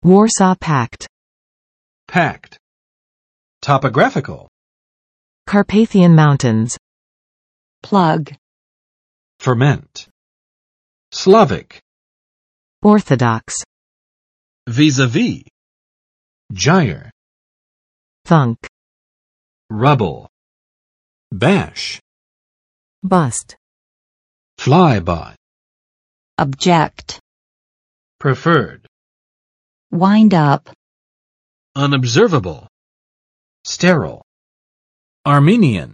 Warsaw Pact. Pact. Topographical. Carpathian Mountains. Plug. Ferment. Slavic. Orthodox. Vis-a-vis. Gyre. Thunk. Rubble. Bash. Bust. Flyby. Object. Preferred. Wind up. Unobservable. Sterile. Armenian.